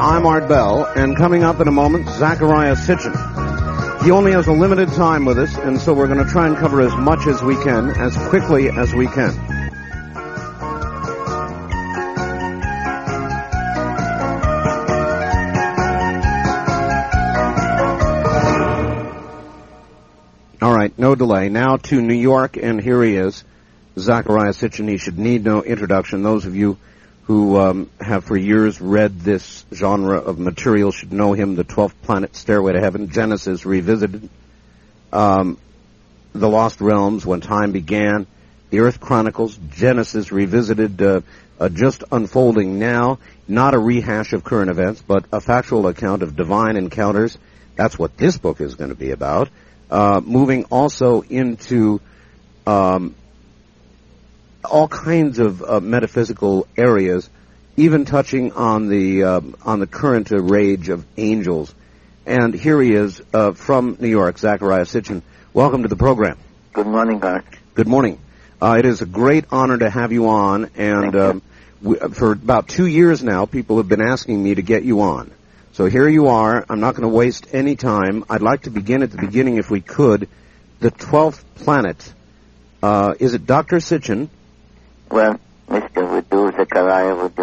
I'm Art Bell, and coming up in a moment, Zecharia Sitchin. He only has a limited time with us, and so we're going to try and cover as much as we can, as quickly as we can. All right, no delay. Now to New York, and here he is, Zecharia Sitchin. He should need no introduction. Those of you who have for years read this genre of material should know him. The 12th Planet, Stairway to Heaven, Genesis Revisited, The Lost Realms, When Time Began, The Earth Chronicles, Genesis Revisited, just unfolding now, not a rehash of current events, but a factual account of divine encounters. That's what this book is going to be about. Moving also into all kinds of metaphysical areas, even touching on the current rage of angels. And here he is from New York, Zecharia Sitchin. Welcome to the program. Good morning, Art. Good morning. It is a great honor to have you on, and for about 2 years now, people have been asking me to get you on. So here you are. I'm not going to waste any time. I'd like to begin at the beginning, if we could. The 12th planet. Is it Dr. Sitchin? Well, Mr. would do, Zecharia would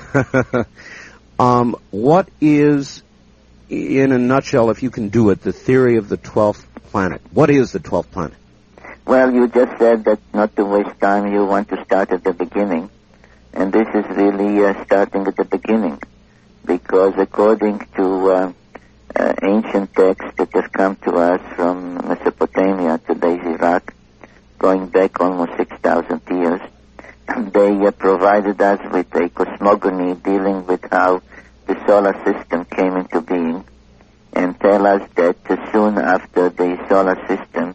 do. What is, in a nutshell, if you can do it, the theory of the 12th planet? What is the 12th planet? Well, you just said that not to waste time, you want to start at the beginning. And this is really starting at the beginning. Because according to ancient texts that have come to us from Mesopotamia, today's Iraq, going back almost 6,000 years, they provided us with a cosmogony dealing with how the solar system came into being, and tell us that soon after the solar system,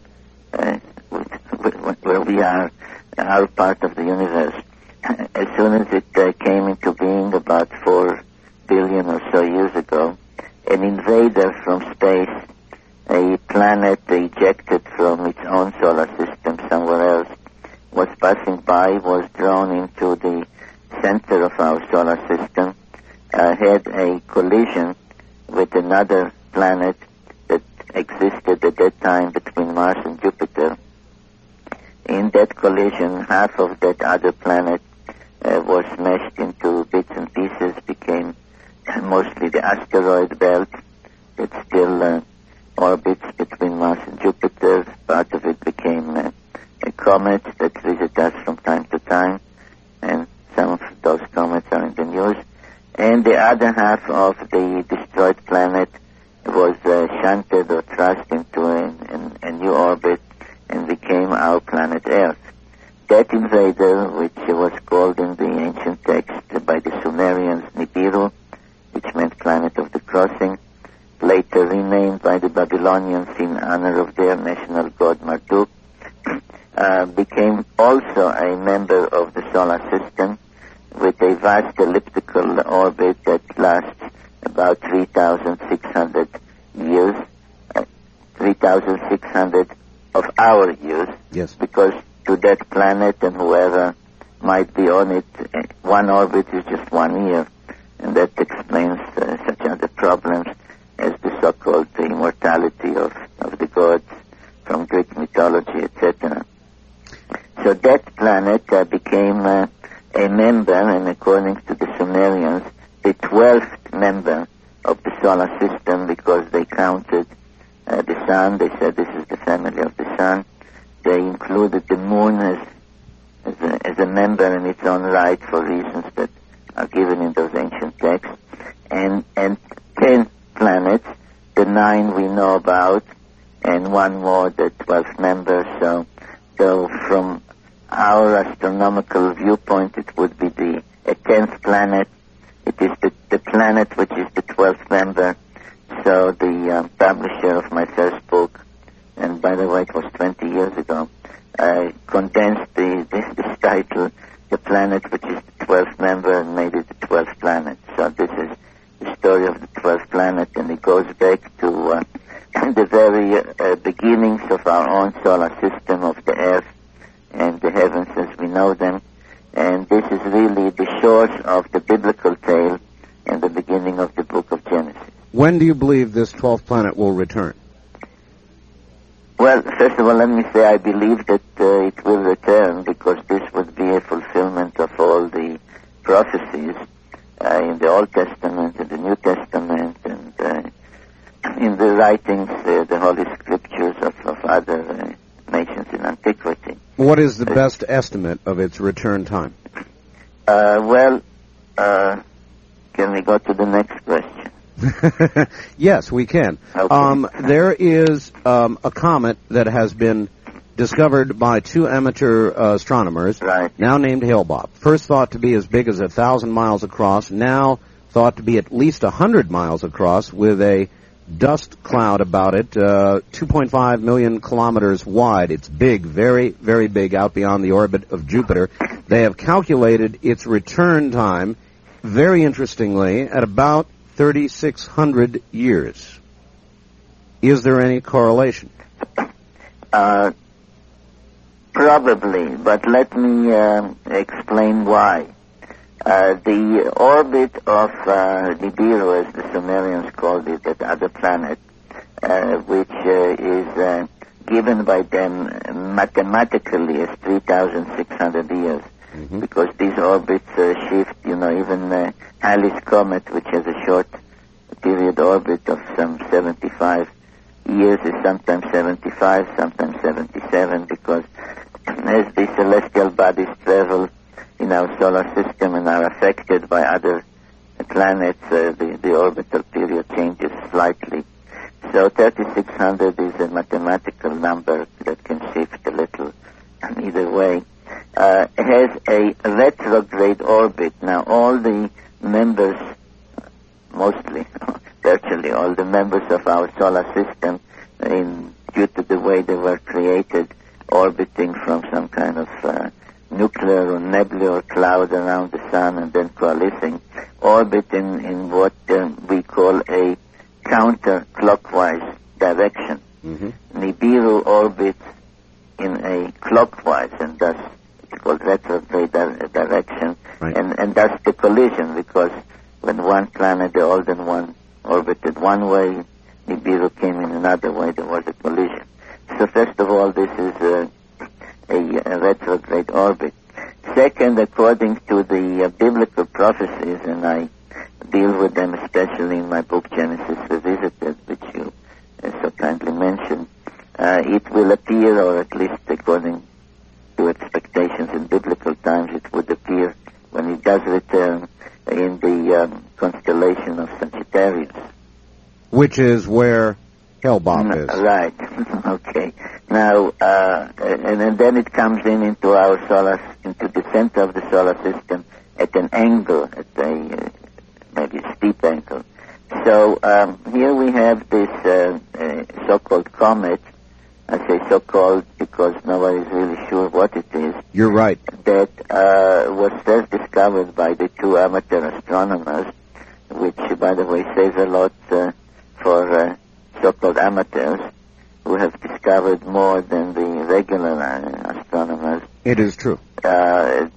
where we are, our part of the universe, as soon as it came into being about 4 billion or so years ago, an invader from space, a planet ejected from its own solar system somewhere else, was passing by, was drawn into the center of our solar system, had a collision with another planet that existed at that time between Mars and Jupiter. In that collision, half of that other planet was smashed into bits and pieces, became mostly the asteroid belt that still orbits between Mars and Jupiter. Part of it became a comet that visits us from time to time, and some of those comets are in the news. And the other half of the destroyed planet was shunted or thrust into a new orbit and became our planet Earth. That invader, which was called in the ancient text by the Sumerians Nibiru, which meant planet of the crossing, later renamed by the Babylonians in honor of their national god Marduk, became also a member of the solar system with a vast elliptical orbit that lasts about 3,600 years, 3,600 of our years, yes, because to that planet and whoever might be on it, one orbit is just 1 year, and that explains such other problems as the so-called immortality of the gods from Greek mythology, etc. So that planet became a member, and according to the Sumerians, the 12th member of the solar system, because they counted the sun. They said this is the family of the sun. They included the moon as a member in its own right for reasons that are given in those ancient texts. And 10 planets, the 9 we know about, and one more, the 12th member. So from our astronomical viewpoint, it would be a 10th planet. It is the planet which is the 12th member. So the publisher of my first book, and by the way, it was 20 years ago, condensed this title, The Planet Which is the 12th Member, and made it the 12th planet. So this is the story of the 12th planet, and it goes back to the very beginnings of our own solar system, of the Earth and the heavens as we know them. And this is really the source of the biblical tale and the beginning of of the book of Genesis. When do you believe this 12th planet will return? Well, first of all, let me say I believe that it will return because this would be a fulfillment of all the prophecies in the Old Testament, in the New Testament, and in the writings, the Holy Scriptures of other nations in antiquity. What is the best estimate of its return time? Can we go to the next question? Yes, we can. Okay. There is a comet that has been discovered by two amateur astronomers, Right. now named Hale-Bopp. First thought to be as big as 1,000 miles across, now thought to be at least 100 miles across, with a dust cloud about it, 2.5 million kilometers wide. It's big, very, very big, out beyond the orbit of Jupiter. They have calculated its return time, very interestingly, at about 3,600 years. Is there any correlation? Probably, but let me explain why. The orbit of Nibiru, as the Sumerians called it, that other planet, which is given by them mathematically as 3,600 years, because these orbits shift, even Halley's Comet, which has a short period orbit of some 75 years, is sometimes 75, sometimes 77, because as the celestial bodies travel in our solar system and are affected by other planets, the orbital period changes slightly. So 3,600 is a mathematical number that can shift a little either way. Has a retrograde orbit. Now all the members, mostly, virtually all the members of our solar system, due to the way they were created, orbiting from some kind of nuclear or nebular cloud around the sun and then coalescing, orbit in what we call a counterclockwise direction. Nibiru orbits in a clockwise, and thus it's called retrograde direction, right. and thus the collision, because when one planet, the older one, orbited one way, Nibiru came in another way, there was a collision. So first of all, this is a retrograde orbit. Second, according to the biblical prophecies, and I deal with them especially in my book Genesis Revisited, which you so kindly mentioned, it will appear, or at least according to expectations in biblical times, it would appear when it does return in the constellation of Sagittarius. Which is where Hale-Bopp is. Right. Okay. Now, and then it comes into the center of the solar system at an angle, at a maybe a steep angle. So here we have this so-called comet. I say so-called because nobody's really sure what it is. You're right. That was first discovered by the two amateur astronomers, which, by the way, says a lot for so-called amateurs, who have discovered more than the regular astronomers. It is true. That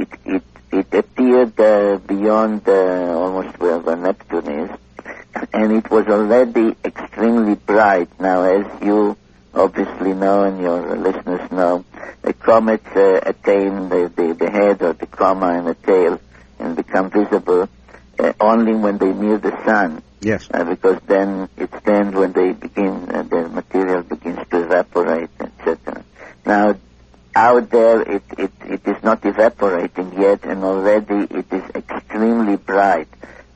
it appeared beyond almost where Neptune is, and it was already extremely bright. Now, as you obviously know and your listeners know, the comets attain the head or the coma and the tail and become visible only when they near the sun. Yes. Because then it's then when they begin, the material begins to evaporate, etc. Now, out there, it is not evaporating yet, and already it is extremely bright,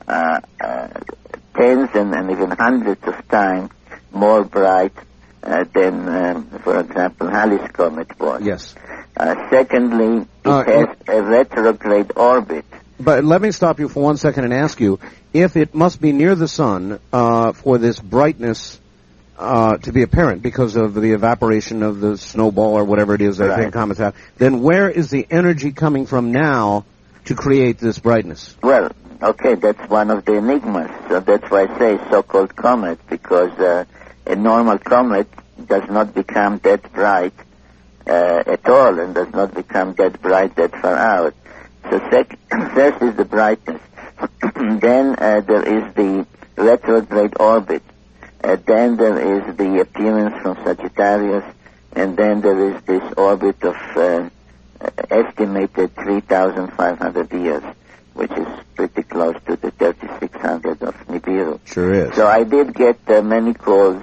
tens and even hundreds of times more bright than, for example, Halley's Comet was. Yes. Secondly, it has a retrograde orbit. But let me stop you for 1 second and ask you, if it must be near the sun for this brightness to be apparent because of the evaporation of the snowball or whatever it is that I think comets have, then where is the energy coming from now to create this brightness? Well, okay, that's one of the enigmas. So that's why I say so-called comet, because a normal comet does not become that bright at all, and does not become that bright that far out. So first is the brightness. Then there is the retrograde orbit. Then there is the appearance from Sagittarius, and then there is this orbit of estimated 3,500 years, which is pretty close to the 3,600 of Nibiru. Sure is. So I did get many calls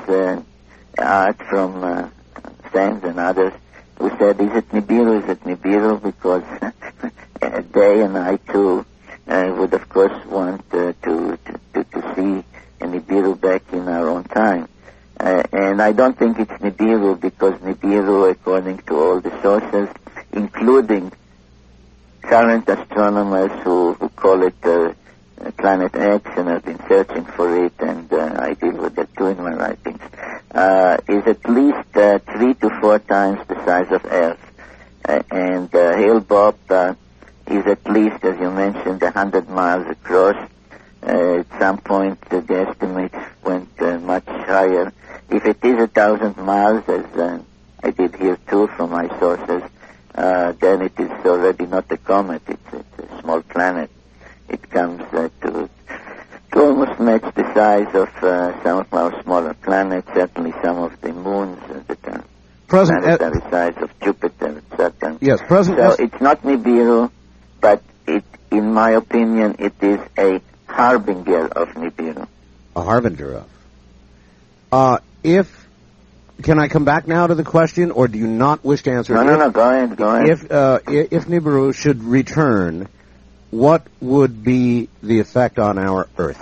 from friends and others who said, is it Nibiru, is it Nibiru? Because they and I too would of course want to see Nibiru back in our own time. And I don't think it's Nibiru, because Nibiru, according to all the sources, including current astronomers who call it Planet X and have been searching for it, and I deal with that too in my writings, is at least 3 to 4 times the size of Earth. And Hale-Bopp is at least, as you mentioned, 100 miles across. At some point, the estimates went much higher. If it is 1,000 miles, as I did hear too from my sources, then it is already not a comet. It's a small planet. It comes to almost match the size of some of our smaller planets, certainly some of the moons that are planetary size of Jupiter and Saturn. Yes, So it's not Nibiru, but in my opinion, it is a harbinger of Nibiru. A harbinger of. Can I come back now to the question, or do you not wish to answer it? No, go ahead. If Nibiru should return, what would be the effect on our Earth?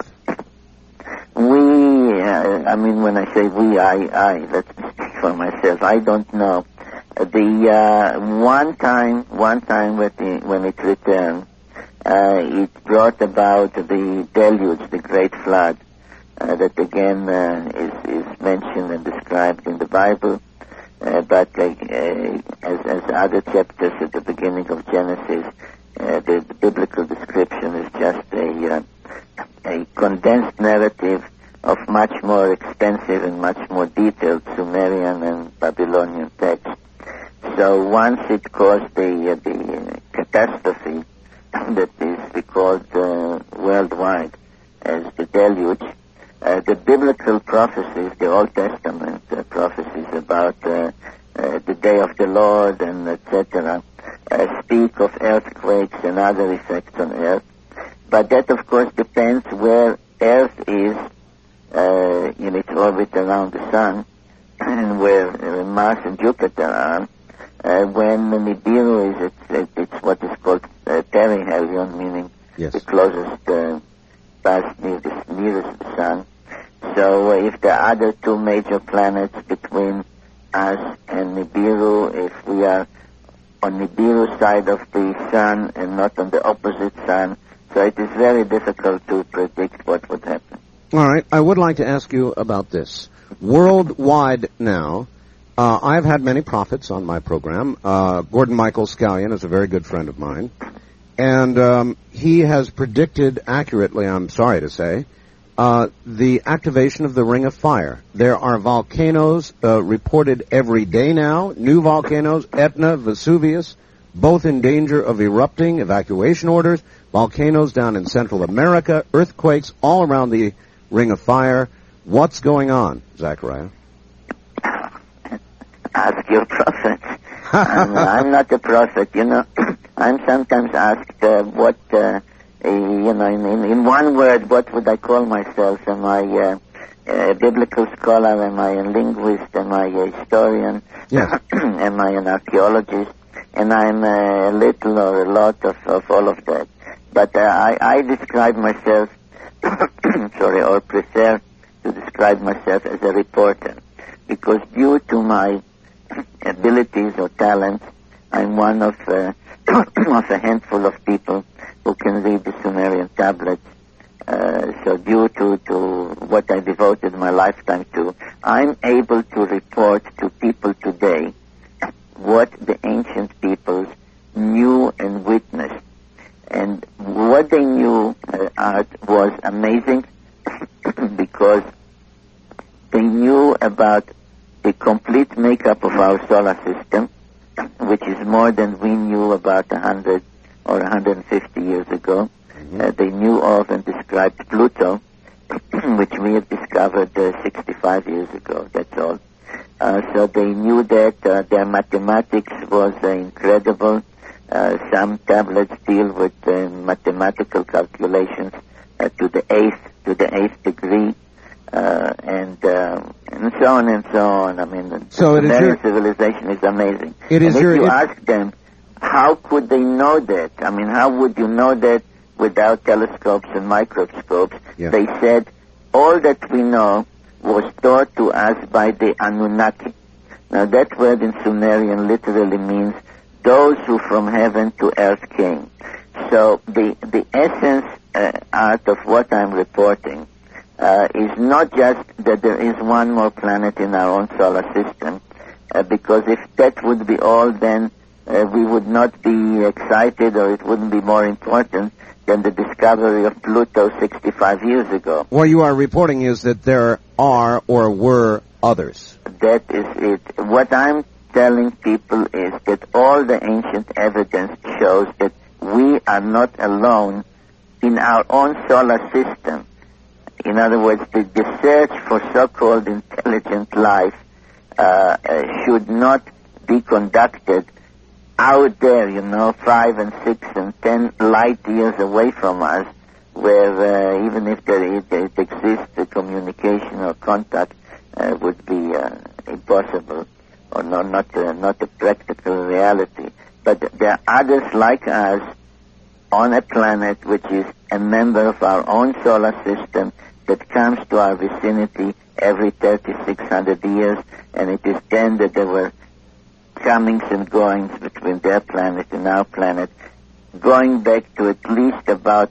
When I say we, I let me speak for myself. I don't know. The one time when it returned, it brought about the deluge, the great flood, that again is mentioned and described in the Bible, but as other chapters at the beginning of Genesis, the biblical description is just a condensed narrative of much more extensive and much more detailed Sumerian and Babylonian text. So once it caused the catastrophe that is recalled worldwide as the deluge, the biblical prophecies, the Old Testament prophecies about the day of the Lord and etc., speak of earthquakes and other effects on Earth. But that, of course, depends where Earth is in its orbit around the Sun, and where Mars and Jupiter are. When Nibiru is, it's what is called perihelion, meaning yes, the closest path nearest the Sun. So if the other two major planets between us and Nibiru, if we are on Nibiru's side of the Sun and not on the opposite Sun, so it is very difficult to predict what would happen. All right. I would like to ask you about this. Worldwide now, I've had many prophets on my program. Gordon Michael Scallion is a very good friend of mine. And he has predicted accurately, I'm sorry to say, the activation of the Ring of Fire. There are volcanoes reported every day now, new volcanoes, Etna, Vesuvius, both in danger of erupting, evacuation orders, volcanoes down in Central America, earthquakes all around the Ring of Fire. What's going on, Zachariah? Ask your prophet. I'm not a prophet, I'm sometimes asked what, in one word, what would I call myself? Am I a biblical scholar? Am I a linguist? Am I a historian? Yes. Am I an archaeologist? And I'm a little or a lot of all of that. But I describe myself, or prefer to describe myself as a reporter, because due to my abilities or talents, I'm one of a handful of people who can read the Sumerian tablets. So due to what I devoted my lifetime to, I'm able to report to people today what the ancient peoples knew and witnessed. And what they knew was amazing because they knew about the complete makeup of our solar system, which is more than we knew about 100 or 150 years ago. They knew of and described Pluto, which we had discovered 65 years ago, that's all. So they knew that their mathematics was incredible. Some tablets deal with mathematical calculations to the eighth degree, and so on and so on. I mean, the Sumerian civilization is amazing. If you ask them, how could they know that? I mean, how would you know that without telescopes and microscopes? Yeah. They said, all that we know was taught to us by the Anunnaki. Now, that word in Sumerian literally means those who from heaven to earth came. So the essence out of what I'm reporting is not just that there is one more planet in our own solar system, because if that would be all, then we would not be excited, or it wouldn't be more important than the discovery of Pluto 65 years ago. What you are reporting is that there are or were others. That is it. What I'm telling people is that all the ancient evidence shows that we are not alone in our own solar system. In other words, the search for so-called intelligent life should not be conducted out there, 5 and 6 and 10 light years away from us, where even if it exists, the communication or contact would be impossible, or not a practical reality. But there are others like us on a planet which is a member of our own solar system that comes to our vicinity every 3,600 years, and it is then that there were comings and goings between their planet and our planet, going back to at least about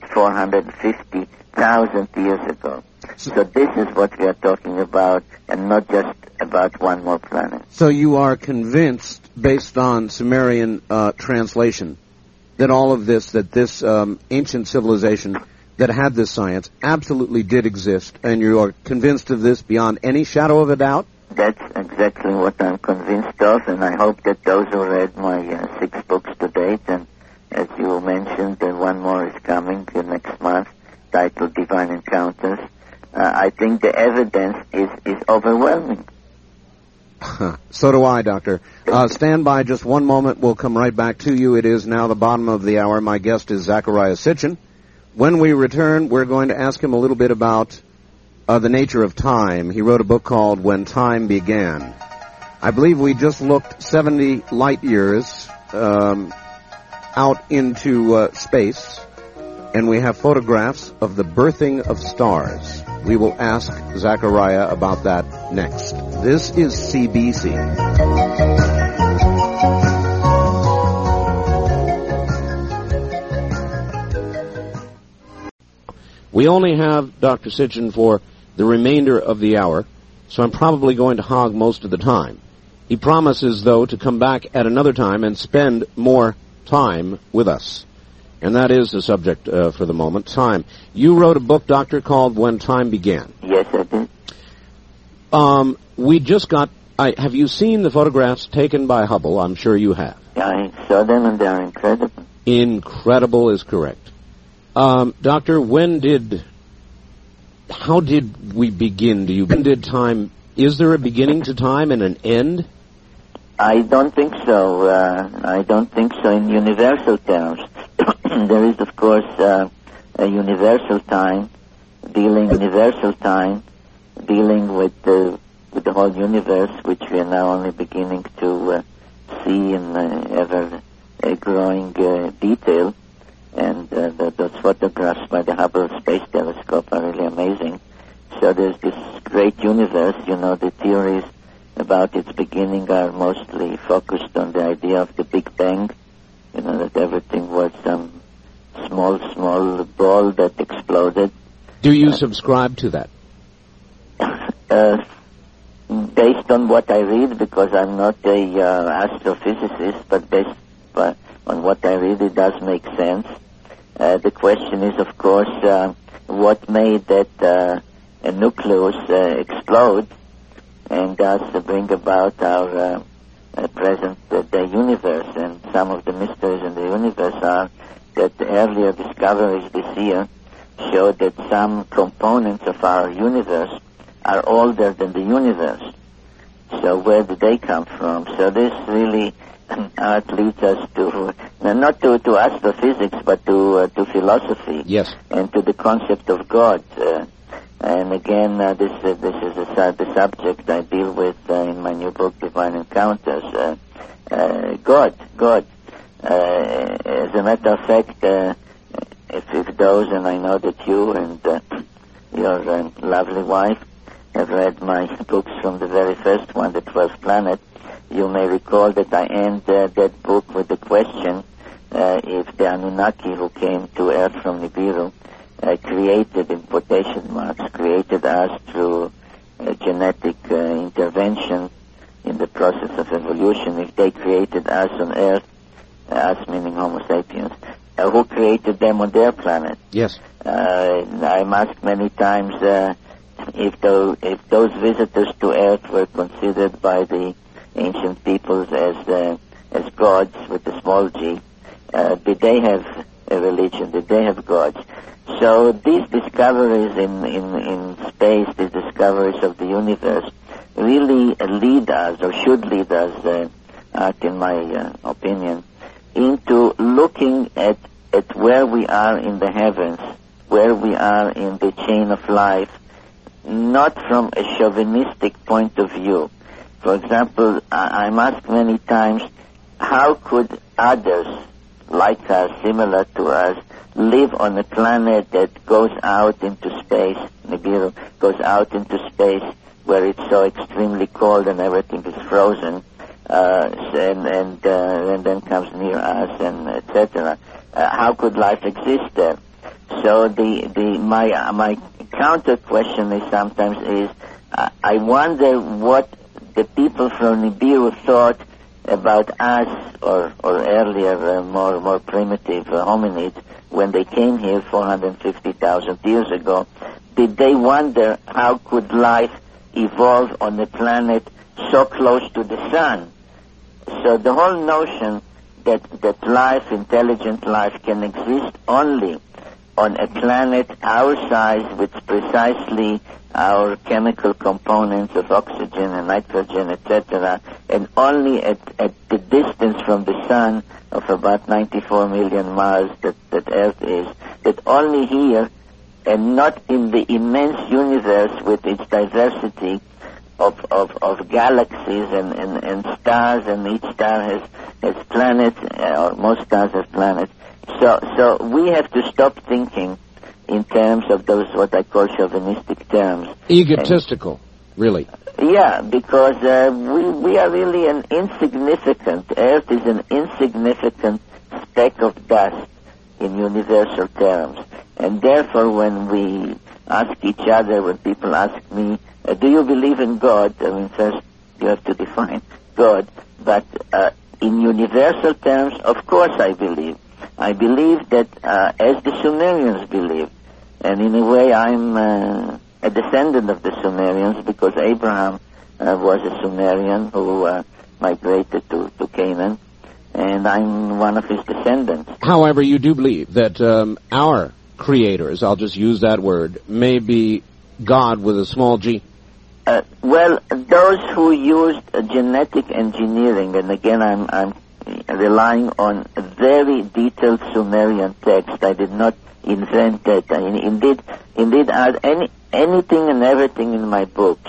450,000 years ago. So this is what we are talking about, and not just about one more planet. So you are convinced, based on Sumerian translation, that all of this, that this ancient civilization that had this science absolutely did exist, and you are convinced of this beyond any shadow of a doubt? That's exactly what I'm convinced of, and I hope that those who read my 6 books to date, and as you mentioned, one more is coming next month, titled Divine Encounters, I think the evidence is overwhelming. So do I, Doctor. Stand by just one moment. We'll come right back to you. It is now the bottom of the hour. My guest is Zecharia Sitchin. When we return, we're going to ask him a little bit about the nature of time. He wrote a book called When Time Began. I believe we just looked 70 light years out into space, and we have photographs of the birthing of stars. We will ask Zecharia about that next. This is CBC. We only have Dr. Sitchin for the remainder of the hour, so I'm probably going to hog most of the time. He promises, though, to come back at another time and spend more time with us. And that is the subject for the moment, time. You wrote a book, Doctor, called When Time Began. Yes, I did. We just got... have you seen the photographs taken by Hubble? I'm sure you have. I saw them, and they're incredible. Incredible is correct. Doctor, how did we begin? When did time... Is there a beginning to time and an end? I don't think so. I don't think so in universal terms. There is, of course, a universal time, dealing with the whole universe, which we are now only beginning to see in ever-growing detail. And those photographs by the Hubble Space Telescope are really amazing. So there's this great universe. The theories about its beginning are mostly focused on the idea of the Big Bang, that everything was some small ball that exploded. Do you subscribe to that? Based on what I read, because I'm not a astrophysicist, but based on what I read, it does make sense. The question is, of course, what made that nucleus explode and thus bring about our present day universe. And some of the mysteries in the universe are that the earlier discoveries this year showed that some components of our universe are older than the universe. So where did they come from? So this really leads us to, not to astrophysics, but to philosophy. Yes. And to the concept of God. And again, this is the subject I deal with in my new book, Divine Encounters. God. As a matter of fact, if those, and I know that you and your lovely wife have read my books from the very first one, The 12th Planet, you may recall that I end that book with the question if the Anunnaki who came to Earth from Nibiru created, in quotation marks, created us through genetic intervention in the process of evolution. If they created us on Earth, us meaning Homo sapiens, who created them on their planet? Yes. I'm asked many times if those visitors to Earth were considered by the ancient peoples as gods with a small g. Did they have a religion? Did they have gods? So these discoveries in space, these discoveries of the universe, really lead us, or should lead us, in my opinion, into looking at where we are in the heavens, where we are in the chain of life, not from a chauvinistic point of view. For example, I'm asked many times, how could others like us, similar to us, live on a planet that goes out into space, Nibiru, goes out into space where it's so extremely cold and everything is frozen, and then comes near us, and etc. How could life exist there? So my counter question is sometimes I wonder what the people from Nibiru thought about us, or earlier, more primitive hominids, when they came here 450,000 years ago. Did they wonder how could life evolve on a planet so close to the sun? So the whole notion that life, intelligent life, can exist only on a planet our size with precisely our chemical components of oxygen and nitrogen, etc., and only at the distance from the sun of about 94 million miles that Earth is, that only here, and not in the immense universe with its diversity of galaxies and stars, and each star has planets, or most stars have planets. So we have to stop thinking in terms of those, what I call chauvinistic terms. Egotistical, really. Yeah, because we are really an insignificant, Earth is an insignificant speck of dust in universal terms. And therefore, when we ask each other, when people ask me, do you believe in God? I mean, first you have to define God. But in universal terms, of course I believe. I believe that as the Sumerians believed, and in a way I'm a descendant of the Sumerians, because Abraham was a Sumerian who migrated to Canaan, and I'm one of his descendants. However, you do believe that our creators, I'll just use that word, may be God with a small g? Well, those who used genetic engineering, and again I'm relying on a very detailed Sumerian text. I did not invent it. Indeed, anything and everything in my books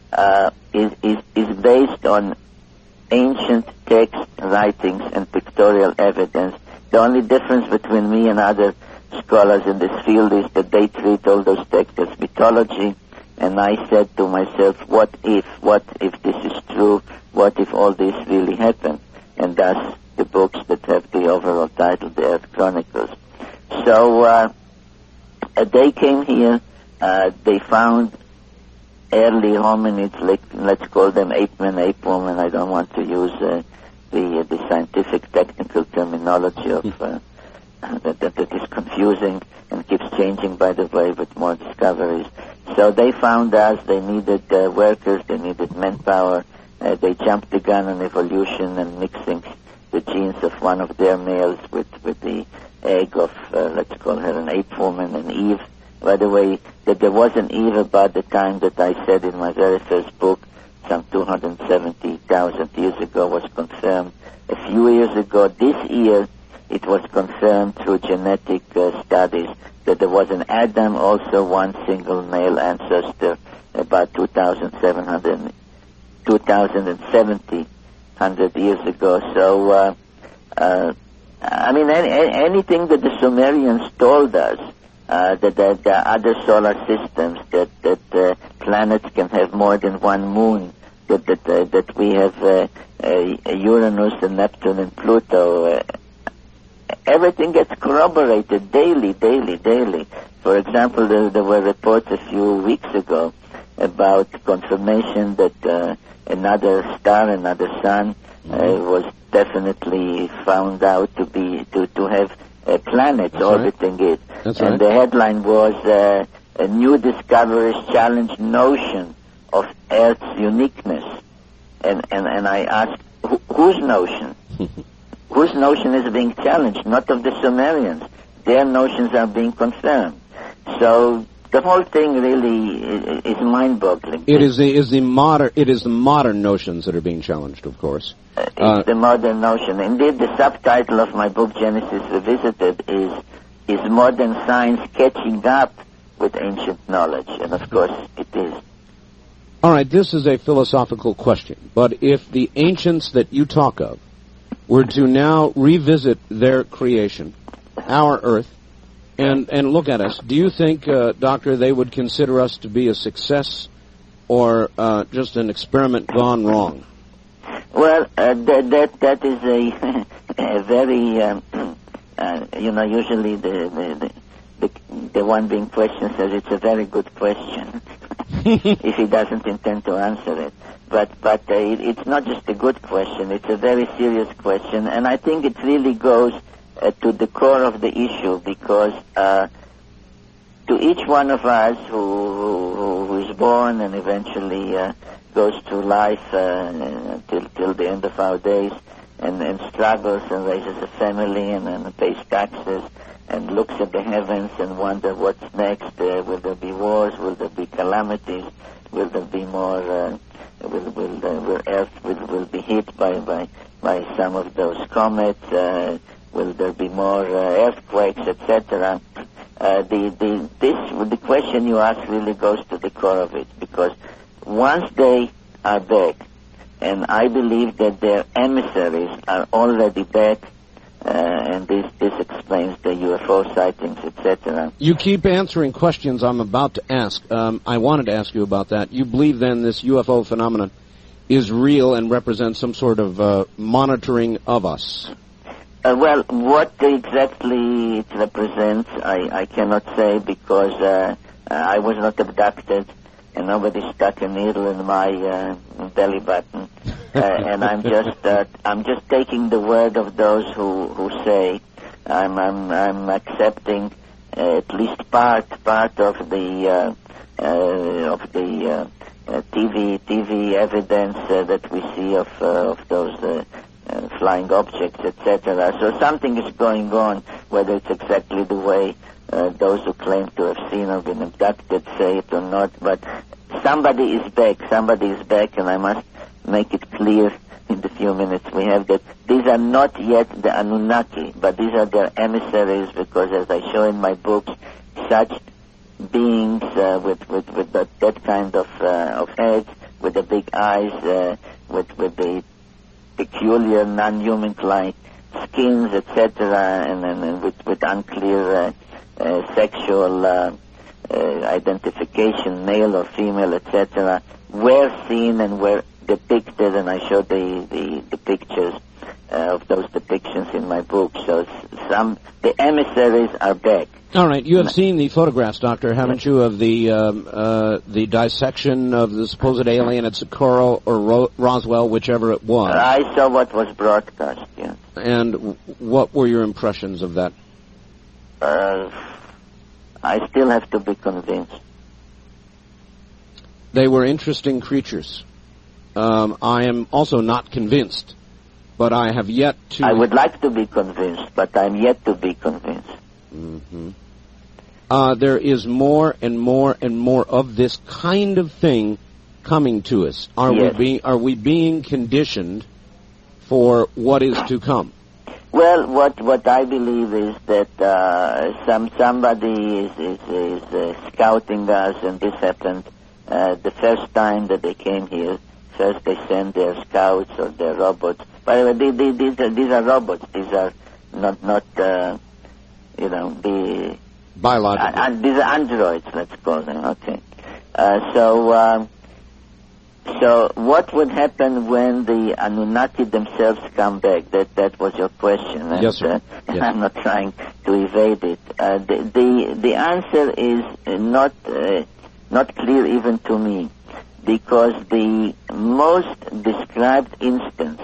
is based on ancient text, writings, and pictorial evidence. The only difference between me and other scholars in this field is that they treat all those texts as mythology, and I said to myself, what if this is true? What if all this really happened? And thus the books that have the overall title, The Earth Chronicles. So they came here, they found early hominids, let's call them ape-man, ape-woman. I don't want to use the scientific technical terminology of that is confusing and keeps changing, by the way, with more discoveries. So they found us, they needed workers, they needed manpower, they jumped the gun on evolution and mixing the genes of one of their males with the egg of, let's call her an ape woman, an Eve. By the way, that there was an Eve about the time that I said in my very first book, some 270,000 years ago, was confirmed. A few years ago, this year, it was confirmed through genetic studies that there was an Adam, also one single male ancestor, about 2,700 years ago. So, I mean, anything that the Sumerians told us, that there are other solar systems, that planets can have more than one moon, that we have Uranus and Neptune and Pluto. Everything gets corroborated daily. For example, there were reports a few weeks ago about confirmation that another star, another sun, was definitely found out to have planets orbiting it. And the headline was a new discoveries challenge notion of Earth's uniqueness. And I asked, whose notion? Whose notion is being challenged? Not of the Sumerians. Their notions are being confirmed. So the whole thing really is mind-boggling. It is the modern notions that are being challenged, of course. It's the modern notion. Indeed, the subtitle of my book, Genesis Revisited, is Modern Science Catching Up with Ancient Knowledge. And of course, it is. All right, this is a philosophical question. But if the ancients that you talk of were to now revisit their creation, our Earth, and look at us, do you think, Doctor, they would consider us to be a success or just an experiment gone wrong? Well, that is a very, usually the one being questioned says it's a very good question if he doesn't intend to answer it. But it's not just a good question, it's a very serious question, and I think it really goes to the core of the issue, because to each one of us who is born and eventually goes through life till the end of our days and struggles and raises a family and pays taxes and looks at the heavens and wonder what's next. Will there be wars? Will there be calamities? Will there be more? Will Earth will be hit by some of those comets? Will there be more earthquakes, etc.? The question you ask really goes to the core of it, because once they are back, and I believe that their emissaries are already back, and this explains the UFO sightings, etc. You keep answering questions I'm about to ask. I wanted to ask you about that. You believe then this UFO phenomenon is real and represents some sort of monitoring of us? Well, what exactly it represents, I cannot say, because I was not abducted and nobody stuck a needle in my belly button, and I'm just taking the word of those who say. I'm accepting at least part of the TV evidence that we see of those flying objects, etc. So something is going on, whether it's exactly the way those who claim to have seen or been abducted say it or not, but somebody is back, and I must make it clear in the few minutes we have that these are not yet the Anunnaki, but these are their emissaries, because as I show in my books, such beings with that kind of heads, with the big eyes, with the peculiar non-human-like skins, etc., and with unclear sexual identification, male or female, etc., were seen and were depicted, and I showed the pictures of those depictions in my book. So the emissaries are back. All right, you have seen the photographs, Doctor, haven't you, of the dissection of the supposed alien at Socorro or Roswell, whichever it was? I saw what was broadcast, yeah. And what were your impressions of that? I still have to be convinced. They were interesting creatures. I am also not convinced but I have yet to... I would like to be convinced, but I'm yet to be convinced. Mm-hmm. There is more and more and more of this kind of thing coming to us. Are we being conditioned for what is to come? Well, what I believe is that somebody is scouting us, and this happened the first time that they came here. First, they sent their scouts or their robots. By the way, these are robots. These are not the biological. These are androids, let's call them. Okay. So what would happen when the Anunnaki themselves come back? That was your question. And, yes, sir. Yes. I'm not trying to evade it. The answer is not clear even to me, because the most described instance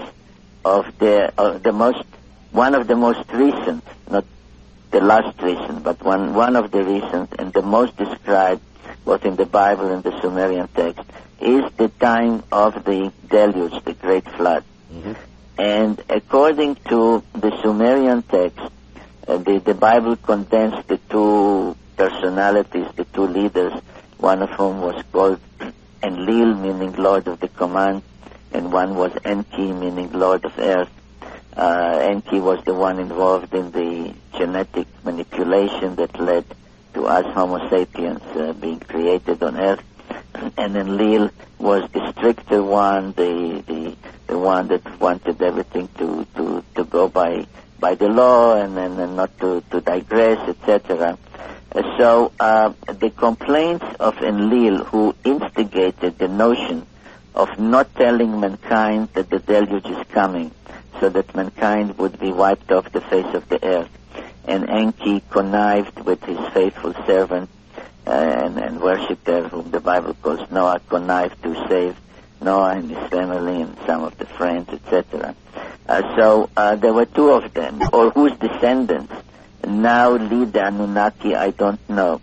one of the most recent, not the last recent, but one of the recent and the most described, both in the Bible and the Sumerian text, is the time of the deluge, the great flood. Mm-hmm. And according to the Sumerian text, the Bible condensed the two personalities, the two leaders, one of whom was called Enlil, meaning Lord of the Command, and one was Enki, meaning Lord of Earth. Enki was the one involved in the genetic manipulation that led to us Homo sapiens being created on Earth. And Enlil was the stricter one, the one that wanted everything to go by the law and not to digress, etc. So the complaints of Enlil, who instigated the notion of not telling mankind that the deluge is coming, so that mankind would be wiped off the face of the earth, and Enki connived with his faithful servant and worshipper, whom the Bible calls Noah, connived to save Noah and his family and some of the friends, etc. So there were two of them, or whose descendants now lead the Anunnaki, I don't know.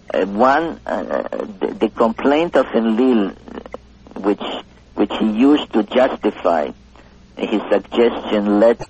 The complaint of Enlil, which he used to justify his suggestion, let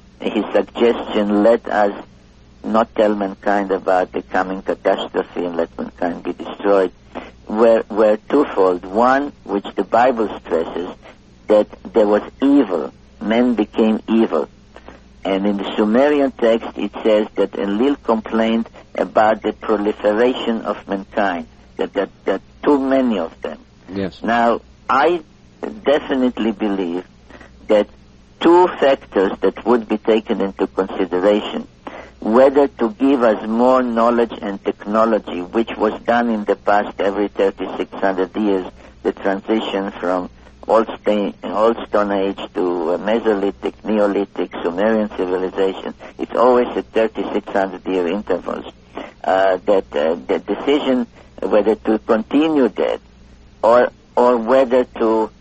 us not tell mankind about the coming catastrophe and let mankind be destroyed, were twofold. One, which the Bible stresses, that there was evil. Men became evil. And in the Sumerian text it says that Enlil complained about the proliferation of mankind, that too many of them. Yes. Now, I definitely believe that two factors that would be taken into consideration, whether to give us more knowledge and technology, which was done in the past every 3,600 years, the transition from Old Stone Age to Mesolithic, Neolithic, Sumerian civilization, it's always at 3,600-year intervals. The decision whether to continue that or whether to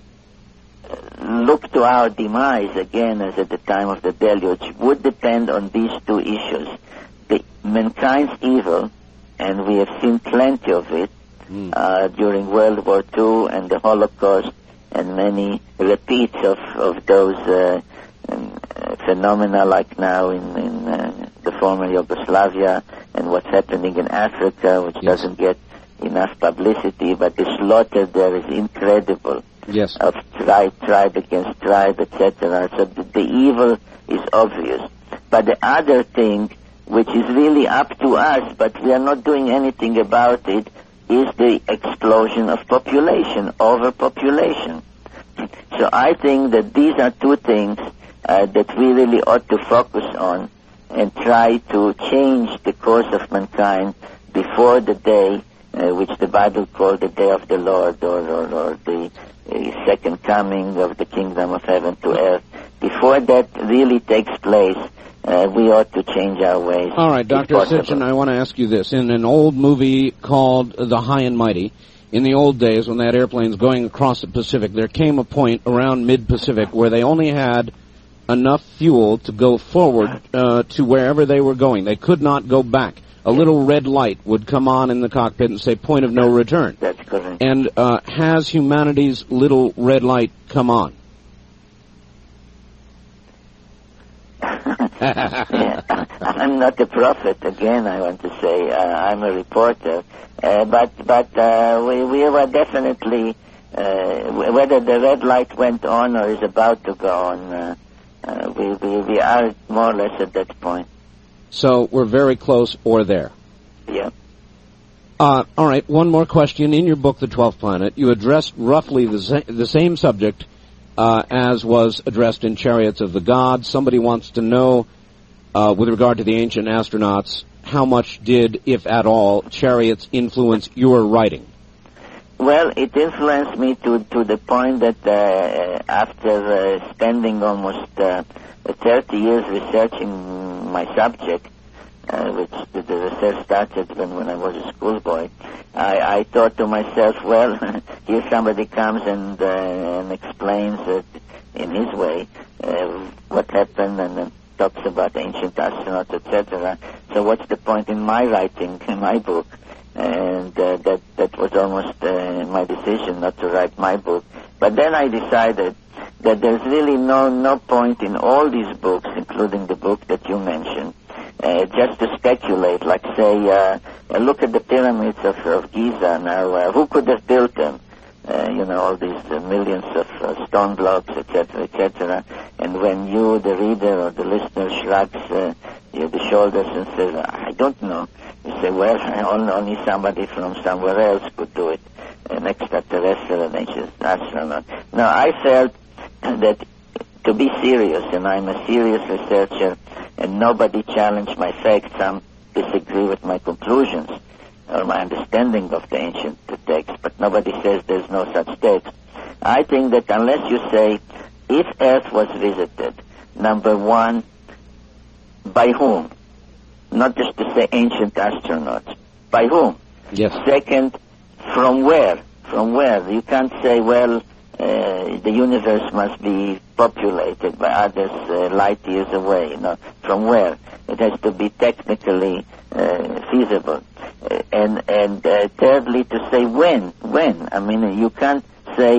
look to our demise again as at the time of the deluge would depend on these two issues. Mankind's evil, and we have seen plenty of it during World War II and the Holocaust, and many repeats of those phenomena, like now in the former Yugoslavia, and what's happening in Africa, which doesn't get enough publicity, but the slaughter there is incredible. Yes. Of tribe against tribe, etc. So the evil is obvious. But the other thing, which is really up to us, but we are not doing anything about it, is the explosion of population, overpopulation. So I think that these are two things that we really ought to focus on and try to change the course of mankind before the day which the Bible called the day of the Lord, or the second coming of the kingdom of heaven to earth. Before that really takes place, we ought to change our ways. All right, Dr. Sitchin, I want to ask you this. In an old movie called The High and Mighty, in the old days when that airplane's going across the Pacific, there came a point around mid-Pacific where they only had enough fuel to go forward to wherever they were going. They could not go back. A little red light would come on in the cockpit and say, point of no return. That's correct. And has humanity's little red light come on? Yeah. I'm not a prophet, again, I want to say. I'm a reporter. But we were definitely, whether the red light went on or is about to go on, we are more or less at that point. So we're very close or there. Yeah. All right, one more question. In your book, The 12th Planet, you addressed roughly the same subject as was addressed in Chariots of the Gods. Somebody wants to know, with regard to the ancient astronauts, how much did, if at all, Chariots influence your writing? Well, it influenced me to the point that after spending almost 30 years researching my subject, which the research started when I was a schoolboy, I thought to myself, well, here somebody comes and explains it in his way what happened and talks about ancient astronauts, etc. So what's the point in my writing, in my book? And that was almost my decision not to write my book. But then I decided that there's really no point in all these books, including the book that you mentioned, just to speculate, like say, look at the pyramids of Giza now, who could have built them? All these millions of stone blocks, etc. And when you, the reader or the listener, shrugs the shoulders and says, I don't know, you say, well, only somebody from somewhere else could do it, an extraterrestrial, an ancient astronaut. Now, I felt that to be serious, and I'm a serious researcher, and nobody challenged my facts, some disagree with my conclusions or my understanding of the ancient text, but nobody says there's no such text. I think that unless you say, if Earth was visited, number one, by whom? Not just to say ancient astronauts. By whom? Yes. Second, from where? From where? You can't say, well, the universe must be populated by others light years away. No. From where? It has to be technically feasible. And thirdly, to say when. I mean, you can't say,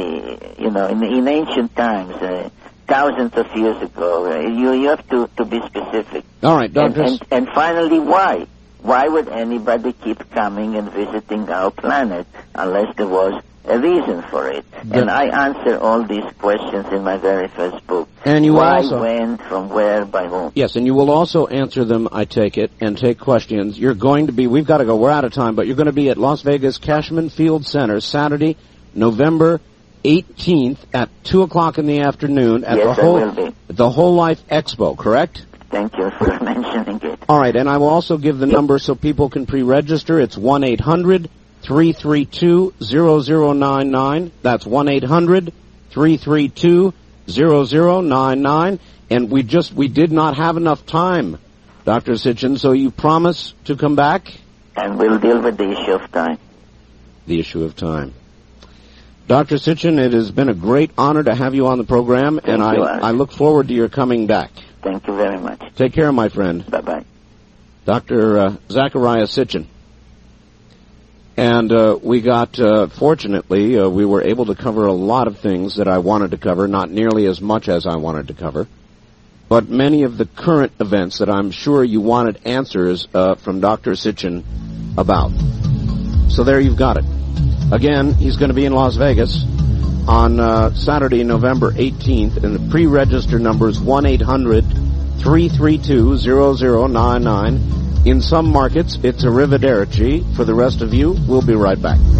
in ancient times, thousands of years ago. You have to be specific. All right, Dr. And finally, why? Why would anybody keep coming and visiting our planet unless there was a reason for it? And I answer all these questions in my very first book. And you why, also, when, from where, by whom? Yes, and you will also answer them, I take it, and take questions. You're going to be, we've got to go, we're out of time, but you're going to be at Las Vegas Cashman Field Center Saturday, November 18th at 2 o'clock in the afternoon at Yes, the Whole Life Expo, correct? Thank you for mentioning it. All right, and I will also give the number so people can pre-register. It's 1-800-332-0099. That's 1-800-332-0099. And we did not have enough time, Dr. Sitchin, so you promise to come back? And we'll deal with the issue of time. The issue of time. Dr. Sitchin, it has been a great honor to have you on the program, and I look forward to your coming back. Thank you very much. Take care, my friend. Bye-bye. Dr. Zachariah Sitchin. And we got, fortunately, we were able to cover a lot of things that I wanted to cover, not nearly as much as I wanted to cover, but many of the current events that I'm sure you wanted answers from Dr. Sitchin about. So there you've got it. Again, he's going to be in Las Vegas on Saturday, November 18th, and the pre-register number is 1-800-332-0099. In some markets, it's Arrivederci. For the rest of you, we'll be right back.